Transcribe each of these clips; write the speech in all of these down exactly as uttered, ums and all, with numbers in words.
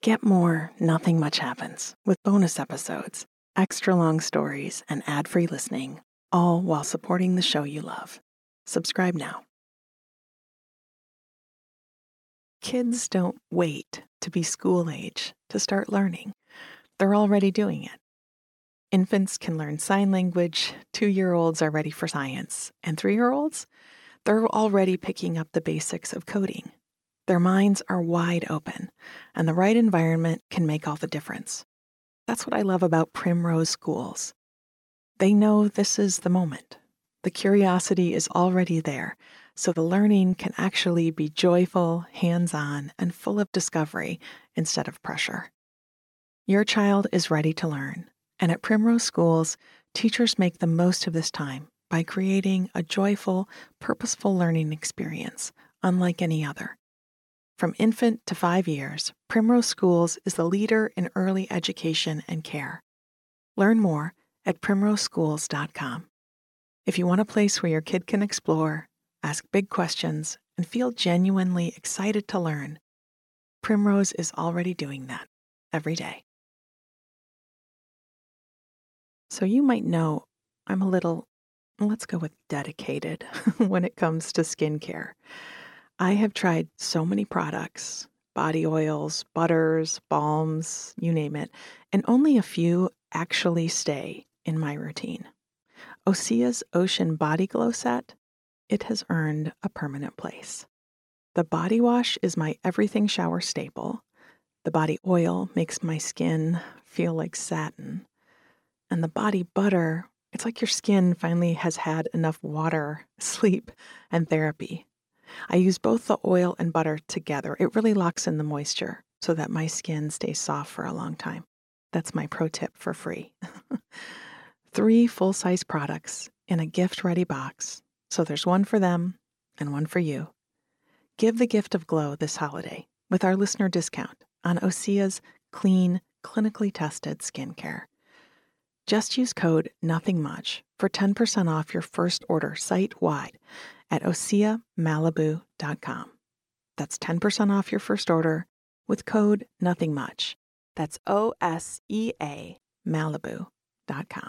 Get more Nothing Much Happens with bonus episodes, extra long stories, and ad-free listening, all while supporting the show you love. Subscribe now. Kids don't wait to be school age to start learning. They're already doing it. Infants can learn sign language, two-year-olds are ready for science, and three-year-olds, they're already picking up the basics of coding. Their minds are wide open, and the right environment can make all the difference. That's what I love about Primrose Schools. They know this is the moment. The curiosity is already there, so the learning can actually be joyful, hands-on, and full of discovery instead of pressure. Your child is ready to learn, and at Primrose Schools, teachers make the most of this time by creating a joyful, purposeful learning experience unlike any other. From infant to five years, Primrose Schools is the leader in early education and care. Learn more at primrose schools dot com. If you want a place where your kid can explore, ask big questions, and feel genuinely excited to learn, Primrose is already doing that every day. So you might know I'm a little, let's go with dedicated, when it comes to skincare. I have tried so many products, body oils, butters, balms, you name it, and only a few actually stay in my routine. Osea's Ocean Body Glow Set, it has earned a permanent place. The body wash is my everything shower staple. The body oil makes my skin feel like satin. And the body butter, it's like your skin finally has had enough water, sleep, and therapy. I use both the oil and butter together. It really locks in the moisture so that my skin stays soft for a long time. That's my pro tip for free. Three full-size products in a gift-ready box. So there's one for them and one for you. Give the gift of glow this holiday with our listener discount on Osea's clean, clinically tested skincare. Just use code NOTHINGMUCH for ten percent off your first order site-wide at osea malibu dot com. That's ten percent off your first order with code NOTHINGMUCH. That's O S E A malibu dot com.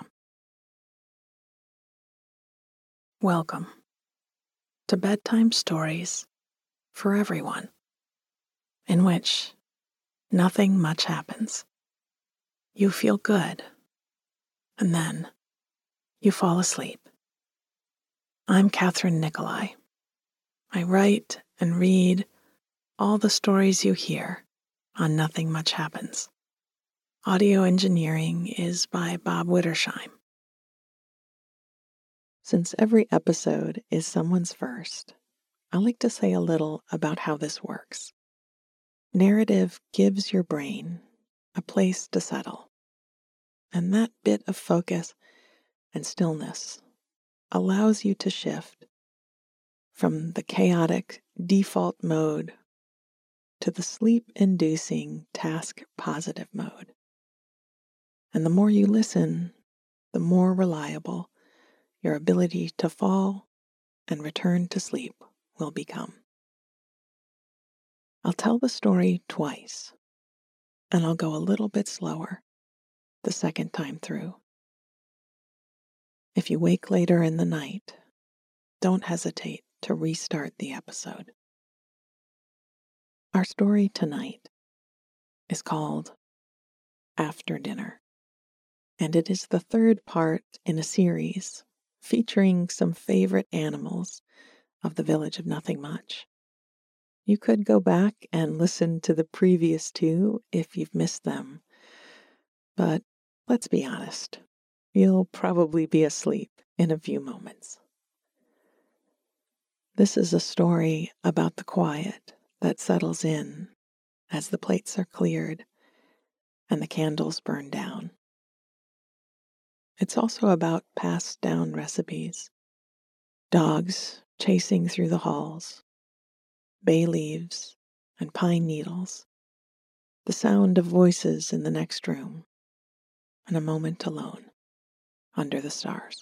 Welcome to Bedtime Stories for Everyone, in which nothing much happens. You feel good, and then you fall asleep. I'm Catherine Nicolai. I write and read all the stories you hear on Nothing Much Happens. Audio engineering is by Bob Wittersheim. Since every episode is someone's first, I like to say a little about how this works. Narrative gives your brain a place to settle, and that bit of focus and stillness allows you to shift from the chaotic default mode to the sleep-inducing task-positive mode. And the more you listen, the more reliable your ability to fall and return to sleep will become. I'll tell the story twice, and I'll go a little bit slower the second time through. If you wake later in the night, don't hesitate to restart the episode. Our story tonight is called After Dinner, and it is the third part in a series featuring some favorite animals of the village of Nothing Much. You could go back and listen to the previous two if you've missed them, but let's be honest, you'll probably be asleep in a few moments. This is a story about the quiet that settles in as the plates are cleared and the candles burn down. It's also about passed down recipes, dogs chasing through the halls, bay leaves and pine needles, the sound of voices in the next room, and a moment alone under the stars.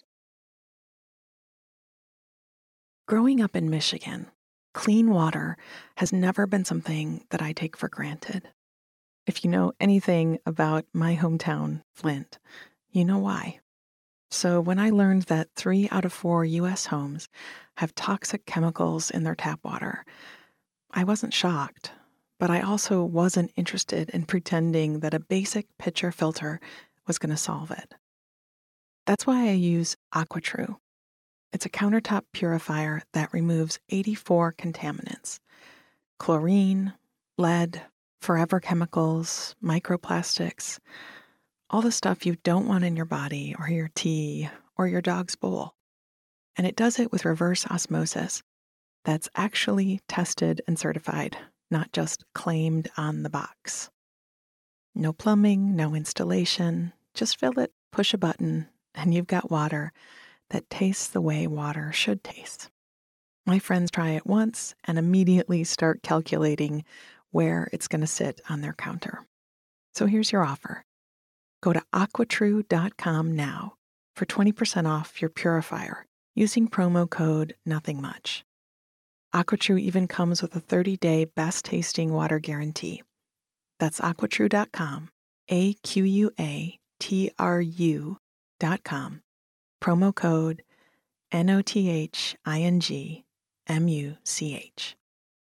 Growing up in Michigan, clean water has never been something that I take for granted. If you know anything about my hometown, Flint, you know why. So when I learned that three out of four U S homes have toxic chemicals in their tap water, I wasn't shocked, but I also wasn't interested in pretending that a basic pitcher filter was going to solve it. That's why I use AquaTrue. It's a countertop purifier that removes eighty-four contaminants: chlorine, lead, forever chemicals, microplastics, all the stuff you don't want in your body or your tea or your dog's bowl. And it does it with reverse osmosis that's actually tested and certified, not just claimed on the box. No plumbing, no installation, just fill it, push a button, and you've got water that tastes the way water should taste. My friends try it once and immediately start calculating where it's going to sit on their counter. So here's your offer. Go to aqua true dot com now for twenty percent off your purifier using promo code NOTHINGMUCH. AquaTrue even comes with a thirty-day best-tasting water guarantee. That's aqua true dot com, A Q U A T R U dot com, promo code N O T H I N G M U C H.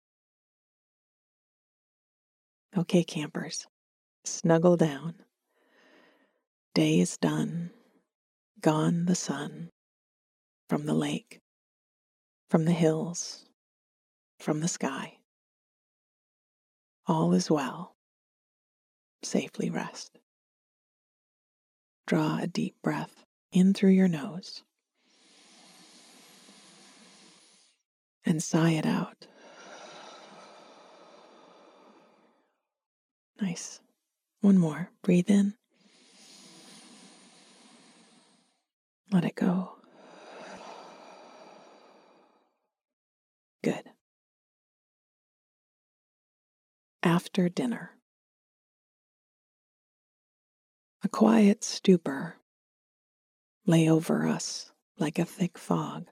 Okay, campers, snuggle down. Day is done, gone the sun, from the lake, from the hills, from the sky. All is well. Safely rest. Draw a deep breath in through your nose and sigh it out. Nice. One more. Breathe in. Let it go. Good. After dinner. A quiet stupor lay over us like a thick fog.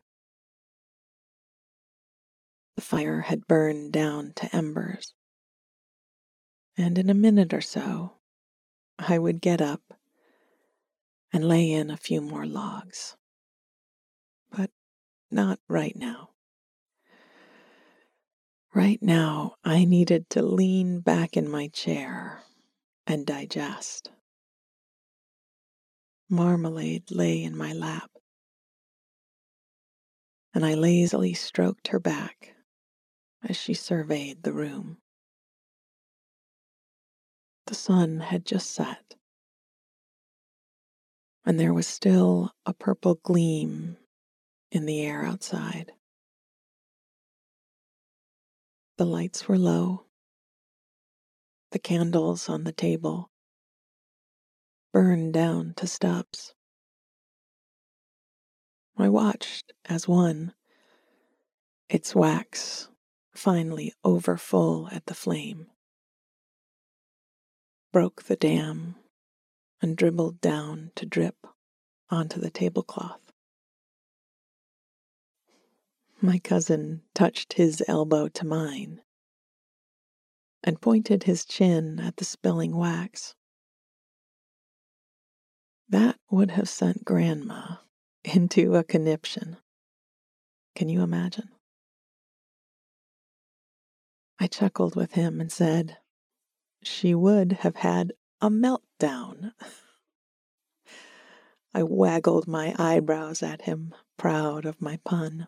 The fire had burned down to embers, and in a minute or so, I would get up and lay in a few more logs. But not right now. Right now, I needed to lean back in my chair and digest. Marmalade lay in my lap, and I lazily stroked her back as she surveyed the room. The sun had just set, and there was still a purple gleam in the air outside. The lights were low. The candles on the table burned down to stubs. I watched as one, its wax finally overfull at the flame, broke the dam and dribbled down to drip onto the tablecloth. My cousin touched his elbow to mine and pointed his chin at the spilling wax. That would have sent Grandma into a conniption. Can you imagine? I chuckled with him and said, she would have had a meltdown. I waggled my eyebrows at him, proud of my pun.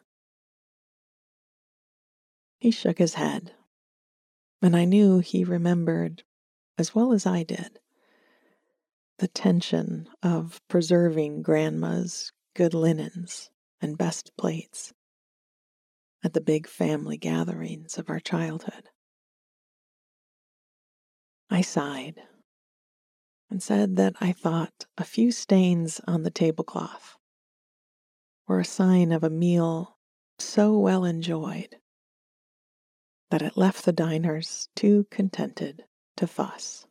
He shook his head, and I knew he remembered, as well as I did, the tension of preserving Grandma's good linens and best plates at the big family gatherings of our childhood. I sighed and said that I thought a few stains on the tablecloth were a sign of a meal so well enjoyed that it left the diners too contented to fuss.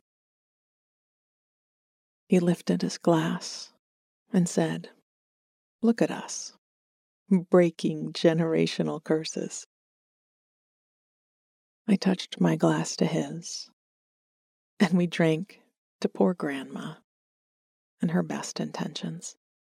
He lifted his glass and said, "Look at us, breaking generational curses." I touched my glass to his, and we drank to poor Grandma and her best intentions.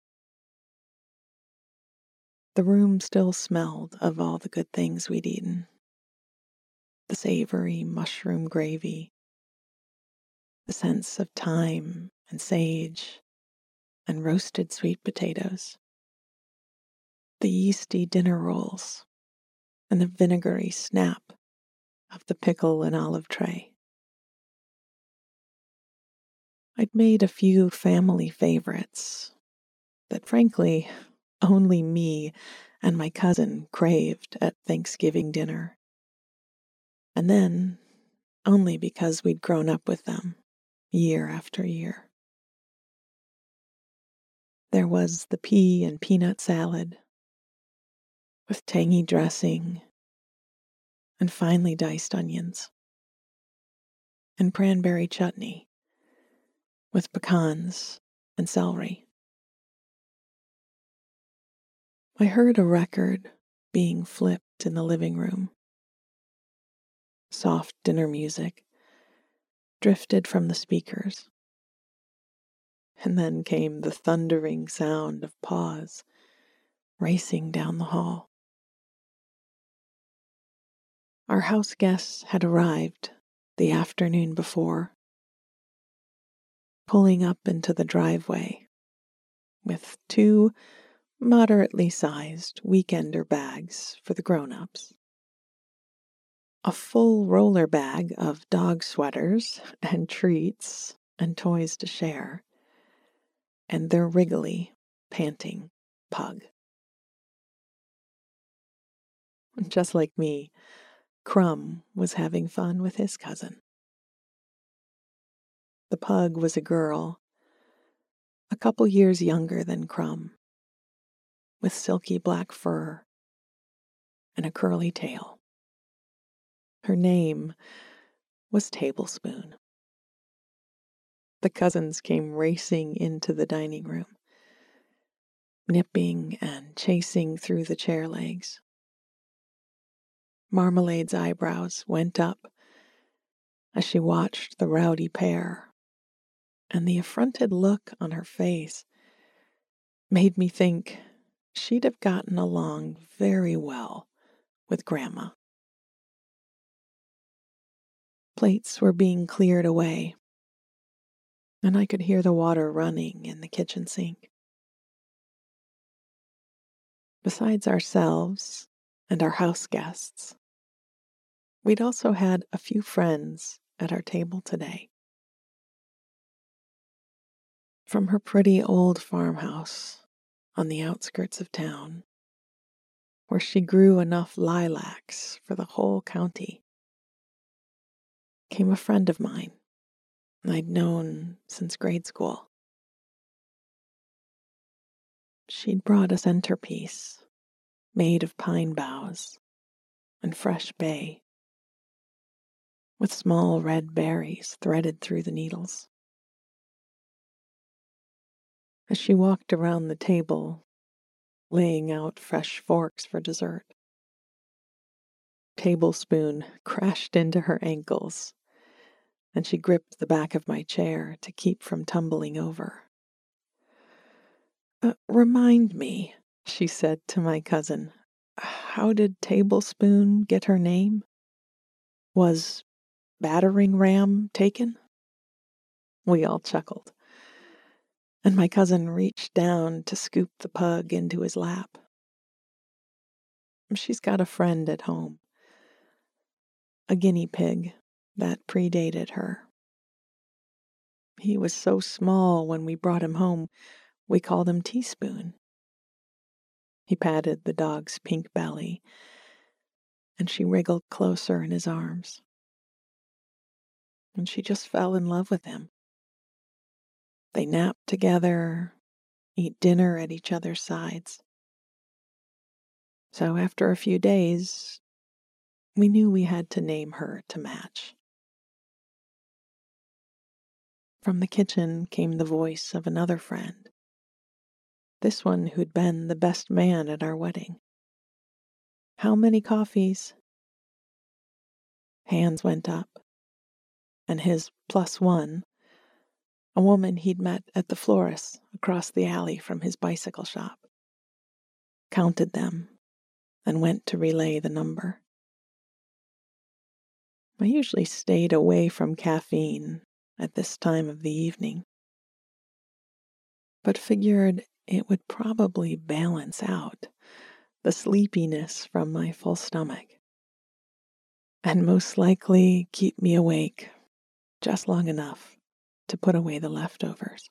The room still smelled of all the good things we'd eaten. The savory mushroom gravy, the sense of thyme and sage, and roasted sweet potatoes, the yeasty dinner rolls, and the vinegary snap of the pickle and olive tray. I'd made a few family favorites that, frankly, only me and my cousin craved at Thanksgiving dinner. And then, only because we'd grown up with them, year after year. There was the pea and peanut salad with tangy dressing and finely diced onions, and cranberry chutney with pecans and celery. I heard a record being flipped in the living room. Soft dinner music drifted from the speakers, and then came the thundering sound of paws racing down the hall. Our house guests had arrived the afternoon before, pulling up into the driveway with two moderately sized weekender bags for the grown-ups, a full roller bag of dog sweaters and treats and toys to share, and their wriggly, panting pug. Just like me, Crumb was having fun with his cousin. The pug was a girl, a couple years younger than Crumb, with silky black fur and a curly tail. Her name was Tablespoon. The cousins came racing into the dining room, nipping and chasing through the chair legs. Marmalade's eyebrows went up as she watched the rowdy pair, and the affronted look on her face made me think she'd have gotten along very well with Grandma. Plates were being cleared away, and I could hear the water running in the kitchen sink. Besides ourselves and our house guests, we'd also had a few friends at our table today. From her pretty old farmhouse on the outskirts of town, where she grew enough lilacs for the whole county, came a friend of mine I'd known since grade school. She'd brought a centerpiece made of pine boughs and fresh bay, with small red berries threaded through the needles. As she walked around the table, laying out fresh forks for dessert, Tablespoon crashed into her ankles, and she gripped the back of my chair to keep from tumbling over. Uh, remind me, she said to my cousin, how did Tablespoon get her name? Was battering ram taken? We all chuckled, and my cousin reached down to scoop the pug into his lap. She's got a friend at home, a guinea pig that predated her. He was so small when we brought him home, we called him Teaspoon. He patted the dog's pink belly, and she wriggled closer in his arms. And she just fell in love with him. They nap together, eat dinner at each other's sides. So after a few days, we knew we had to name her to match. From the kitchen came the voice of another friend, this one who'd been the best man at our wedding. How many coffees? Hands went up, and his plus one, a woman he'd met at the florist's across the alley from his bicycle shop, counted them, and went to relay the number. I usually stayed away from caffeine at this time of the evening, but figured it would probably balance out the sleepiness from my full stomach, and most likely keep me awake just long enough to put away the leftovers.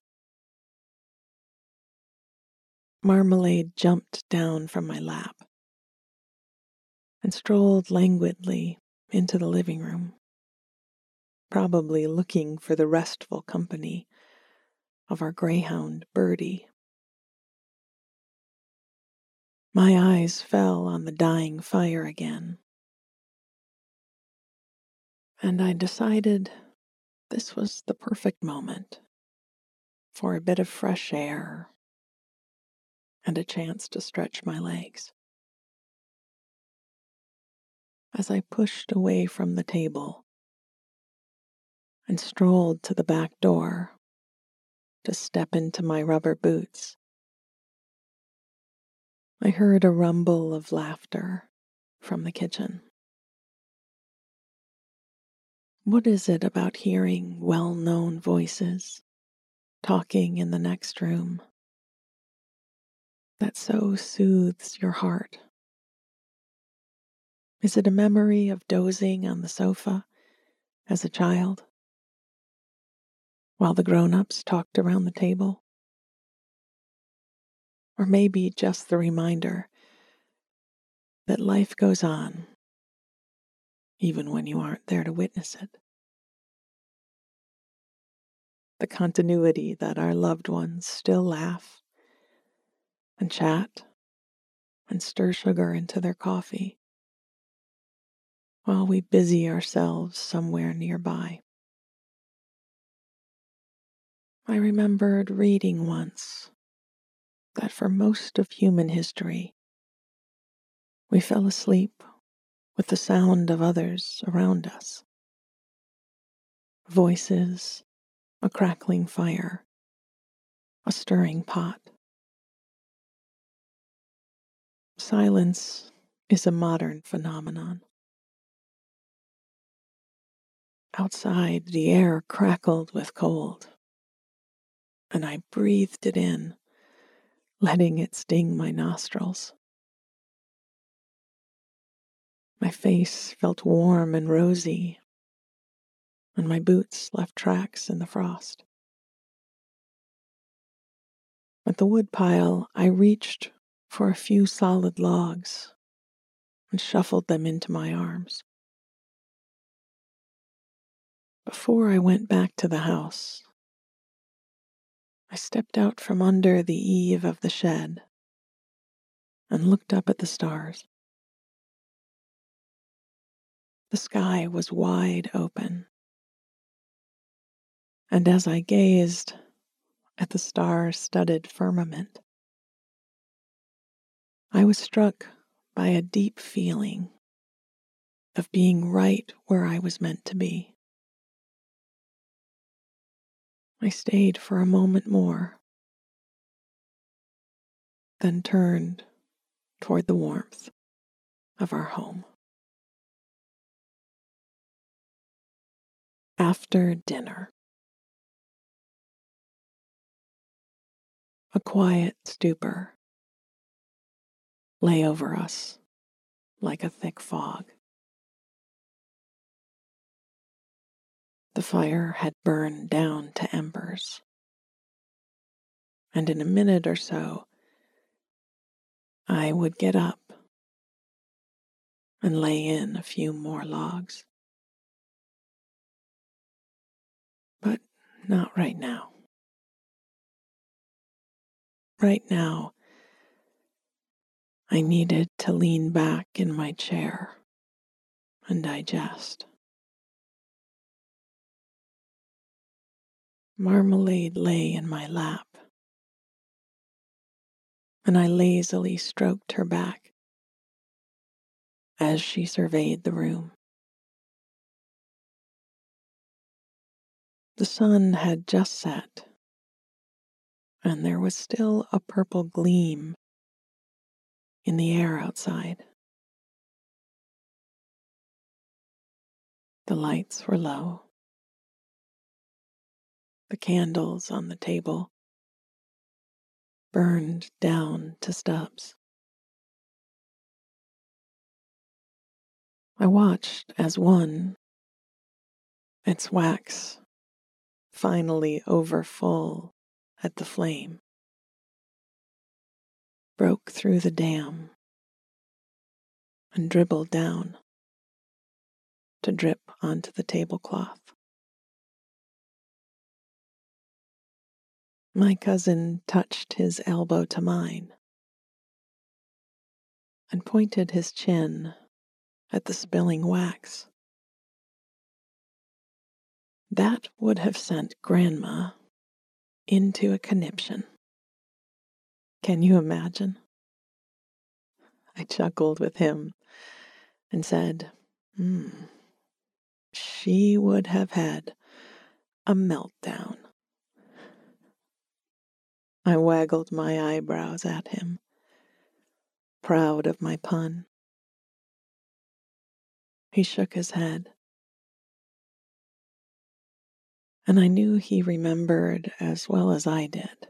Marmalade jumped down from my lap and strolled languidly into the living room, probably looking for the restful company of our greyhound, Birdie. My eyes fell on the dying fire again, and I decided this was the perfect moment for a bit of fresh air and a chance to stretch my legs. As I pushed away from the table and strolled to the back door to step into my rubber boots, I heard a rumble of laughter from the kitchen. What is it about hearing well-known voices talking in the next room that so soothes your heart? Is it a memory of dozing on the sofa as a child while the grown-ups talked around the table? Or maybe just the reminder that life goes on even when you aren't there to witness it. The continuity that our loved ones still laugh and chat and stir sugar into their coffee while we busy ourselves somewhere nearby. I remembered reading once that for most of human history, we fell asleep with the sound of others around us. Voices, a crackling fire, a stirring pot. Silence is a modern phenomenon. Outside, the air crackled with cold, and I breathed it in, letting it sting my nostrils. My face felt warm and rosy, and my boots left tracks in the frost. At the woodpile, I reached for a few solid logs and shuffled them into my arms. Before I went back to the house, I stepped out from under the eave of the shed and looked up at the stars. The sky was wide open, and as I gazed at the star-studded firmament, I was struck by a deep feeling of being right where I was meant to be. I stayed for a moment more, then turned toward the warmth of our home. After dinner, a quiet stupor lay over us like a thick fog. The fire had burned down to embers, and in a minute or so, I would get up and lay in a few more logs. But not right now. Right now, I needed to lean back in my chair and digest. Marmalade lay in my lap, and I lazily stroked her back as she surveyed the room. The sun had just set, and there was still a purple gleam in the air outside. The lights were low. The candles on the table burned down to stubs. I watched as one, its wax finally over full at the flame, broke through the dam and dribbled down to drip onto the tablecloth. My cousin touched his elbow to mine and pointed his chin at the spilling wax. That would have sent Grandma into a conniption. Can you imagine? I chuckled with him and said, hmm, she would have had a meltdown. I waggled my eyebrows at him, proud of my pun. He shook his head, and I knew he remembered as well as I did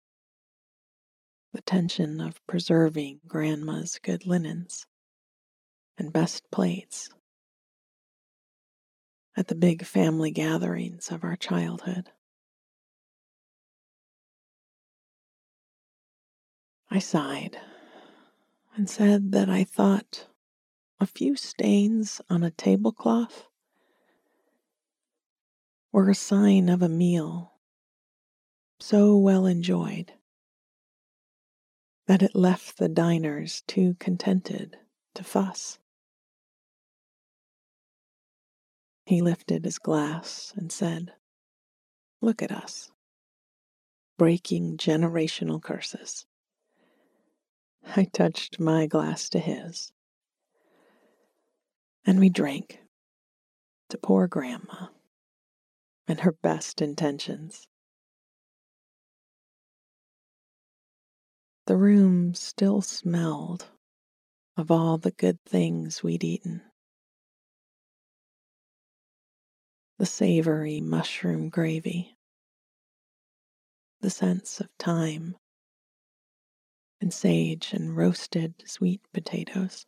the tension of preserving Grandma's good linens and best plates at the big family gatherings of our childhood. I sighed and said that I thought a few stains on a tablecloth were a sign of a meal so well enjoyed that it left the diners too contented to fuss. He lifted his glass and said, "Look at us, breaking generational curses." I touched my glass to his, and we drank to poor Grandma and her best intentions. The room still smelled of all the good things we'd eaten. The savory mushroom gravy, the sense of thyme and sage and roasted sweet potatoes,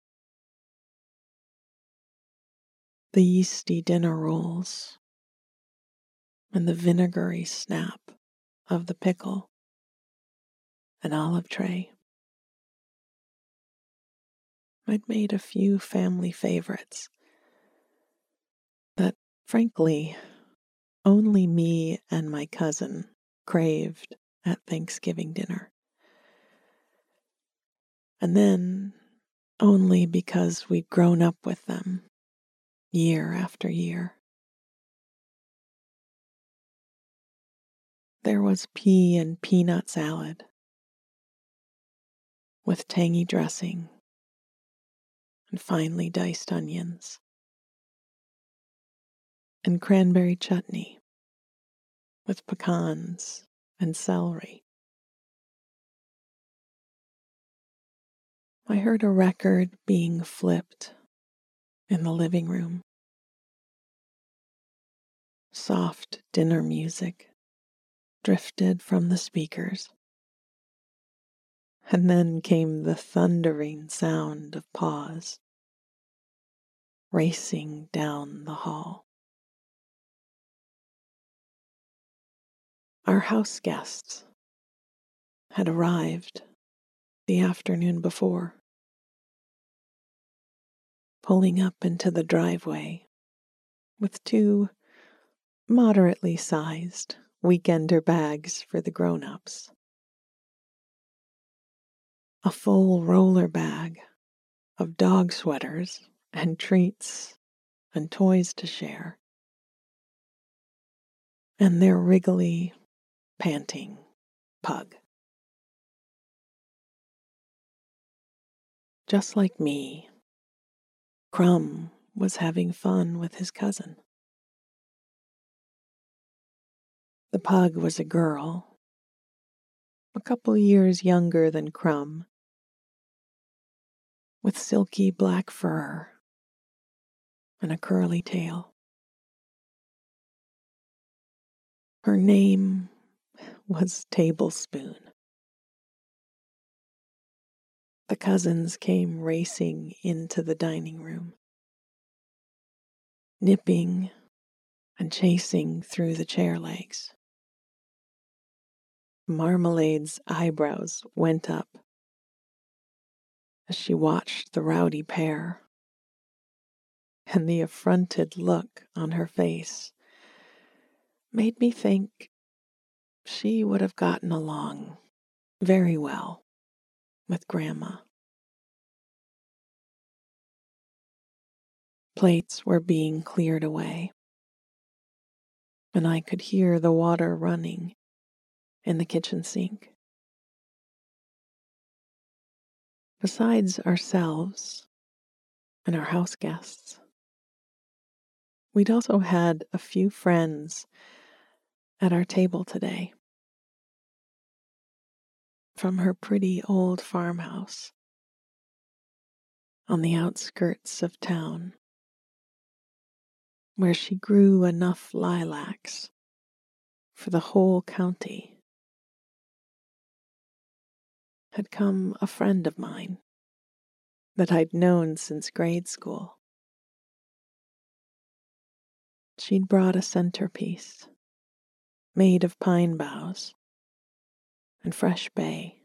the yeasty dinner rolls, and the vinegary snap of the pickle and olive tray. I'd made a few family favorites that, frankly, only me and my cousin craved at Thanksgiving dinner. And then only because we'd grown up with them year after year. There was pea and peanut salad with tangy dressing and finely diced onions, and cranberry chutney with pecans and celery. I heard a record being flipped in the living room. Soft dinner music drifted from the speakers, and then came the thundering sound of paws racing down the hall. Our house guests had arrived the afternoon before, pulling up into the driveway with two moderately sized weekender bags for the grown-ups, a full roller bag of dog sweaters and treats and toys to share, and their wriggly, panting pug. Just like me, Crumb was having fun with his cousin. The pug was a girl, a couple years younger than Crumb, with silky black fur and a curly tail. Her name was Tablespoon. The cousins came racing into the dining room, nipping and chasing through the chair legs. Marmalade's eyebrows went up as she watched the rowdy pair, and the affronted look on her face made me think she would have gotten along very well with Grandma. Plates were being cleared away, and I could hear the water running in the kitchen sink. Besides ourselves and our house guests, we'd also had a few friends at our table today. From her pretty old farmhouse on the outskirts of town, where she grew enough lilacs for the whole county, had come a friend of mine that I'd known since grade school. She'd brought a centerpiece made of pine boughs and fresh bay,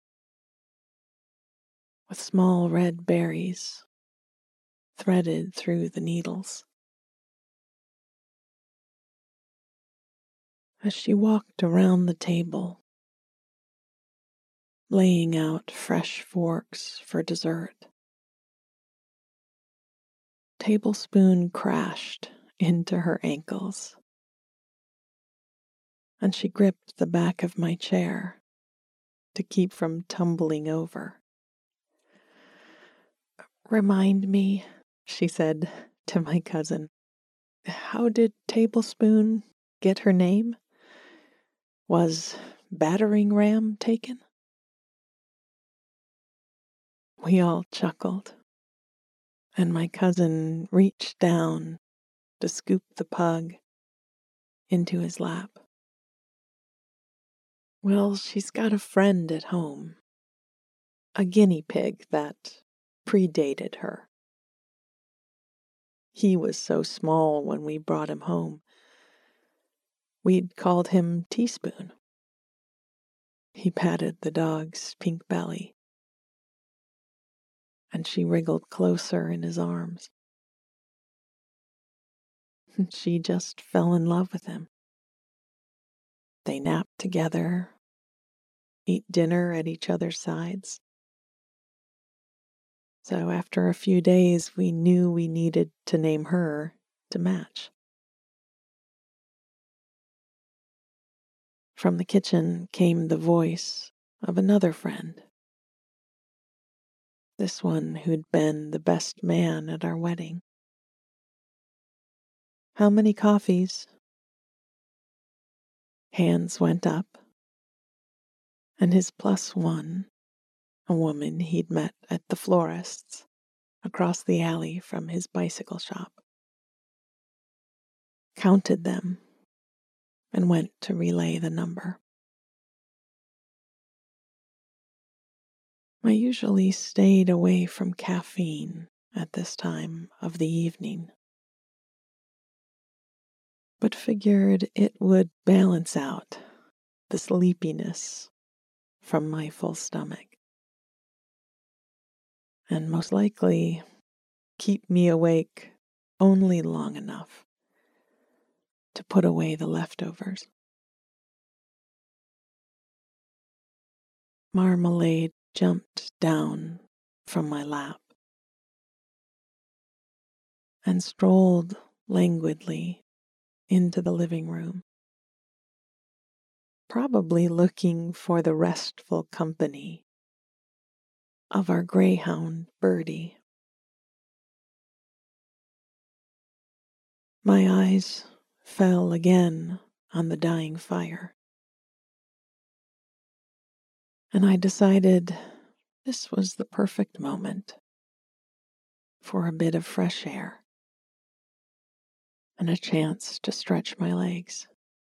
with small red berries threaded through the needles. As she walked around the table, laying out fresh forks for dessert, Tablespoon crashed into her ankles, and she gripped the back of my chair to keep from tumbling over. "Remind me," she said to my cousin, "how did Tablespoon get her name? Was battering ram taken?" We all chuckled, and my cousin reached down to scoop the pug into his lap. "Well, she's got a friend at home, a guinea pig that predated her. He was so small when we brought him home, we'd called him Teaspoon." He patted the dog's pink belly, and she wriggled closer in his arms. She just fell in love with him. They napped together, ate dinner at each other's sides. So after a few days, we knew we needed to name her to match. From the kitchen came the voice of another friend, this one who'd been the best man at our wedding. "How many coffees?" Hands went up, and his plus one, a woman he'd met at the florist's across the alley from his bicycle shop, counted them and went to relay the number. I usually stayed away from caffeine at this time of the evening, but figured it would balance out the sleepiness from my full stomach, and most likely keep me awake only long enough to put away the leftovers. Marmalade jumped down from my lap and strolled languidly into the living room, probably looking for the restful company of our greyhound Birdie. My eyes fell again on the dying fire. And I decided this was the perfect moment for a bit of fresh air and a chance to stretch my legs.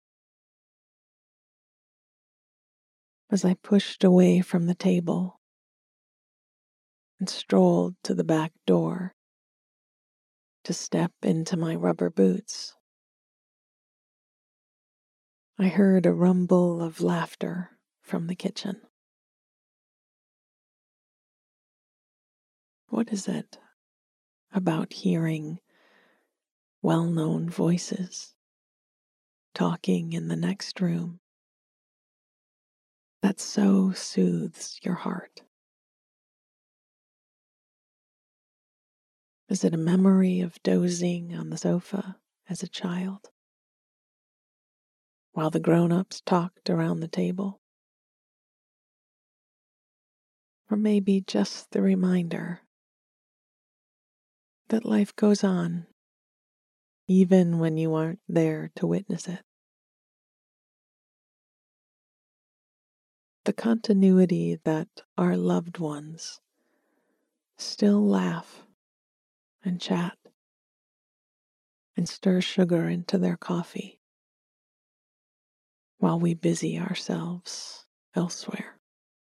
As I pushed away from the table and strolled to the back door to step into my rubber boots, I heard a rumble of laughter from the kitchen. What is it about hearing well-known voices talking in the next room that so soothes your heart? Is it a memory of dozing on the sofa as a child while the grown-ups talked around the table? Or maybe just the reminder that life goes on even when you aren't there to witness it. The continuity that our loved ones still laugh and chat and stir sugar into their coffee while we busy ourselves elsewhere.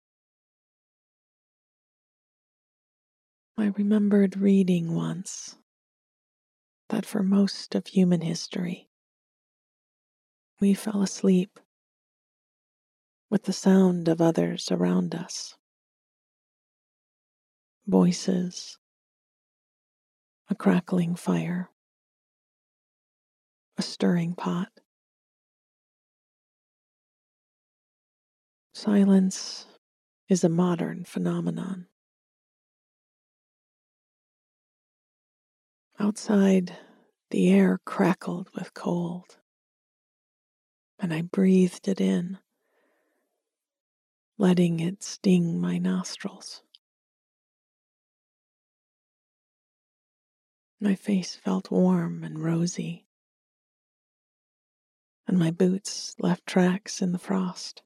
I remembered reading once that for most of human history, we fell asleep with the sound of others around us. Voices, a crackling fire, a stirring pot. Silence is a modern phenomenon. Outside, the air crackled with cold, and I breathed it in, letting it sting my nostrils. My face felt warm and rosy, and my boots left tracks in the frost.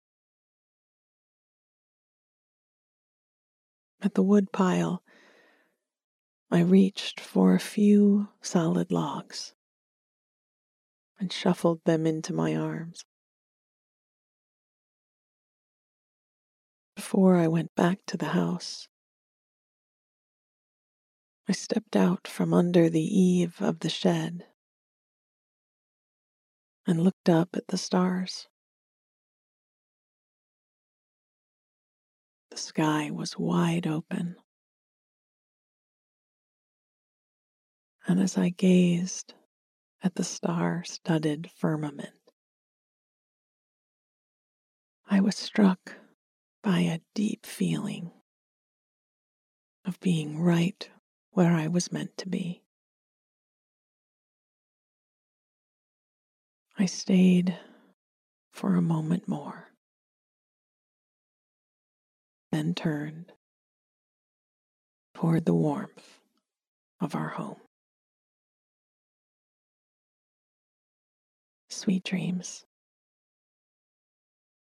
At the wood pile, I reached for a few solid logs and shuffled them into my arms. Before I went back to the house, I stepped out from under the eave of the shed and looked up at the stars. The sky was wide open, and as I gazed at the star-studded firmament, I was struck by a deep feeling of being right where I was meant to be. I stayed for a moment more, then turned toward the warmth of our home. Sweet dreams.